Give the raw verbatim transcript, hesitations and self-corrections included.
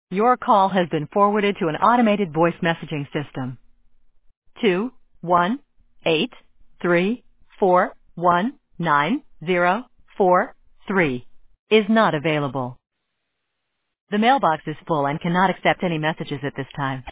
Your call has been forwarded to an automated voice messaging system. Two one eight three four one nine zero four three is not available. The mailbox is full and cannot accept any messages at this time.